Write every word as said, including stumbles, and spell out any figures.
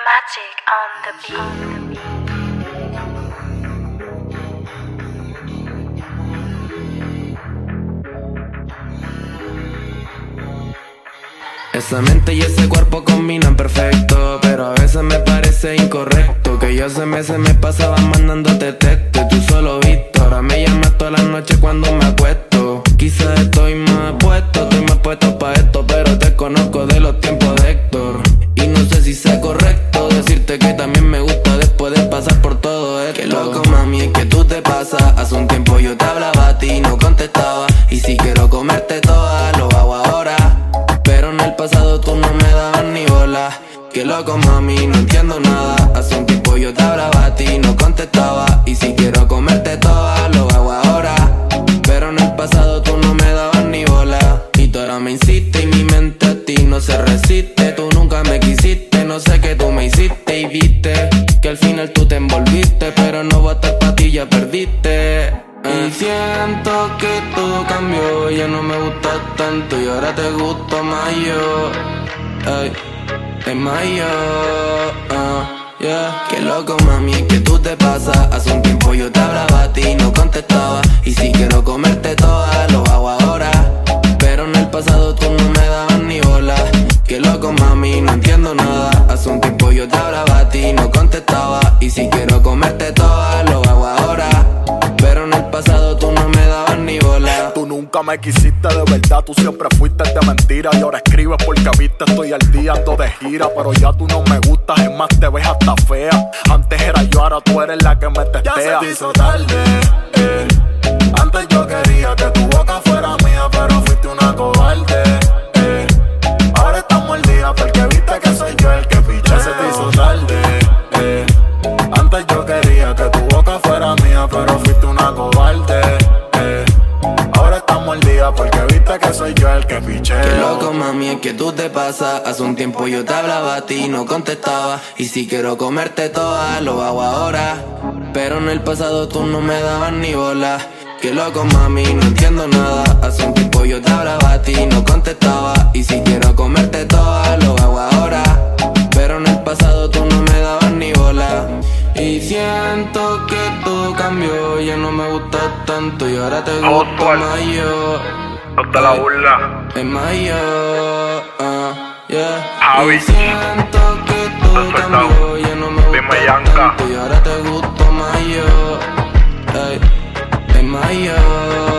Magic on the beat. Esa mente y ese cuerpo combinan perfecto, pero a veces me parece incorrecto que yo hace meses me pasaba mandándote texto y tú solo visto. Ahora me llamas toda la noche cuando me acuesto. Quizás estoy más puesto, estoy más puesto pa' esto, pero te conozco de los tiempos de Héctor. Y no sé si sea correcto decirte que también me gusta después de pasar por todo esto. Qué loco, mami, es que tú te pasas. Hace un tiempo yo te hablaba a ti y no contestaba. Y si quiero comerte toda, lo hago ahora. Pero en el pasado tú no me dabas ni bola. Qué loco, mami, no entiendo nada. Hace un tiempo yo te hablaba a ti y no contestaba. Y si quiero comerte toda, lo hago ahora. Pero en el pasado tú no me dabas ni bola. Y tú ahora me insistes y mi mente a ti no se resiste. Tú nunca me quisiste, no sé qué tú me hiciste. Y viste que al final tú te envolviste, pero no va a estar pa' ti, ya perdiste. Y siento que todo cambió, ya no me gustas tanto y ahora te gusto más yo. Ay, es más yo, uh, yeah. Qué loco, mami, es que tú te pasas. Hace un tiempo yo te hablaba a ti y no contestaba. Y si quiero comerte toda, lo hago ahora. Pero en el pasado tú no me dabas ni bola. Qué loco, mami, no entiendo nada. Hace un tiempo yo te hablaba a ti y no contestaba. Y si quiero comerte toda, lo hago ahora. Pero en el pasado tú no me dabas ni bola. Tú nunca me quisiste de verdad, tú siempre fuiste de mentira. Y ahora escribes porque viste, estoy al día, ando de gira. Pero ya tú no me gustas, es más te ves hasta fea. Antes era yo, ahora tú eres la que me testea. Ya se te hizo tarde, eh. Antes yo quería que tu boca fuera mía, pero fuiste una cobarde, eh. Ahora estamos al día porque viste que soy yo el que piché. Ya se te hizo tarde, eh. Antes yo quería que tu boca fuera mía, pero fuiste una cobarde, eh. Ahora estamos al día porque viste que soy yo el que piché. Qué loco, mami, es que tú te pasas. Hace un tiempo yo te hablaba a ti y no contestaba. Y si quiero comerte toda, lo hago ahora. Pero en el pasado tú no me dabas ni bola. Qué loco, mami, no entiendo nada. Hace un tiempo yo te hablaba a ti y no contestaba. Y si quiero comerte toda, lo hago ahora. Pero en el pasado tú no me dabas ni bola. Y siento que todo cambió, ya no me gustas tanto y ahora te gusto más yo. No te la burla. Es más yo, uh, yeah. Javi. Y siento que todo cambió, ya no me Dime, gustas Yanka. tanto y ahora te gusto más yo. Ey, es más yo.